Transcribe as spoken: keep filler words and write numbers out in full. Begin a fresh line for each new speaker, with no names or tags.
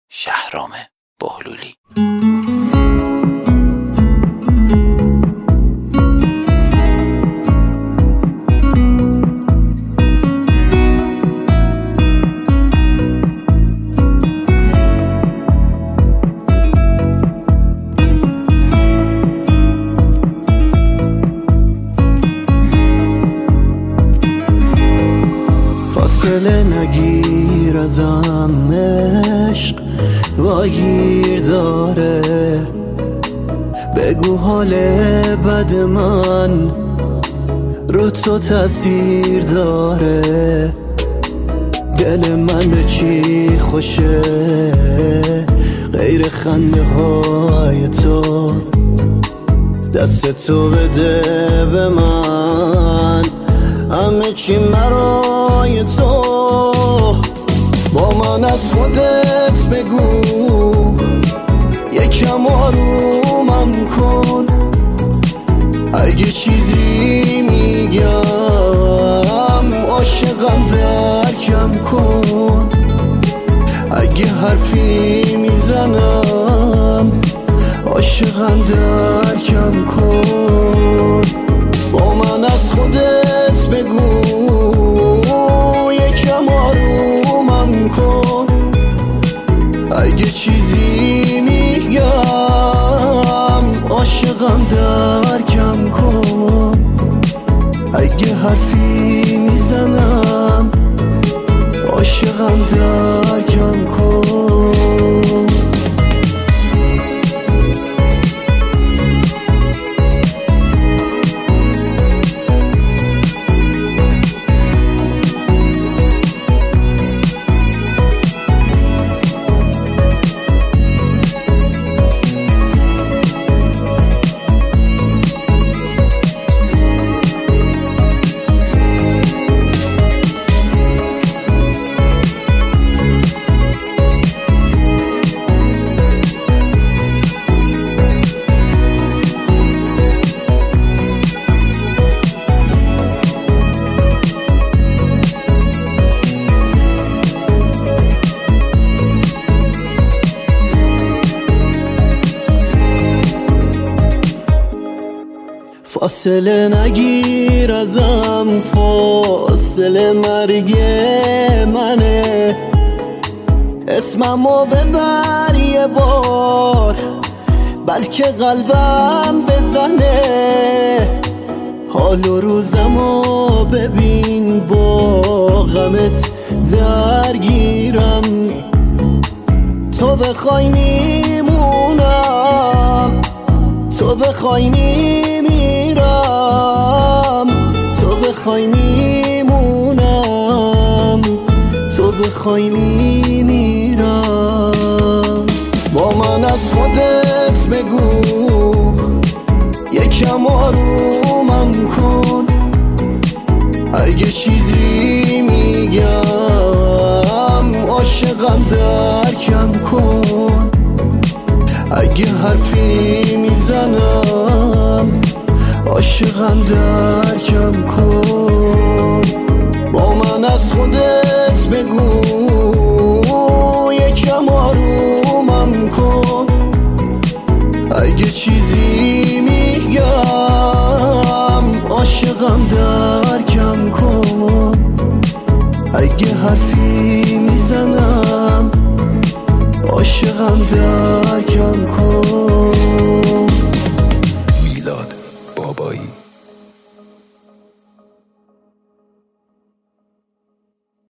شهرام بهلولی.
فاصله نگیر ازم عشق واگیر داره، بگو حال بد من رو تو تاثیر داره. دل من به چی خوشه غیر خنده های تو، دست تو بده به من همه چی برای تو. با من از خودت بگو یکم آرومم کن، اگه چیزی میگم عاشقم درکم کن، اگه حرفی میزنم عاشقم درکم کن. با من از خودت بگو یکم آرومم کن، اگه چیزی میگم عاشقم درکم کن، اگه حرفی میزنم عاشقم درکم کن. فاصله نگیر ازم، فاصله مرگ منه، اسممو ببر یه بار بلکه قلبم بزنه. حال و روزمو ببین با غمت درگیرم، تو بخوای میمونم، تو بخوای میمیرم، تو بخوای میمونم، تو بخوای میمیرم. با من از خودت بگو یکم آرومم کن، اگه چیزی میگم عاشقم درکم کن، اگه حرفی میزنم عاشقم درکم کن. با من از خودت بگو یکم آرومم کن، اگه چیزی میگم عاشقم درکم کن، اگه حرفی میزنم عاشقم درکم کن.
میلاد بابایی.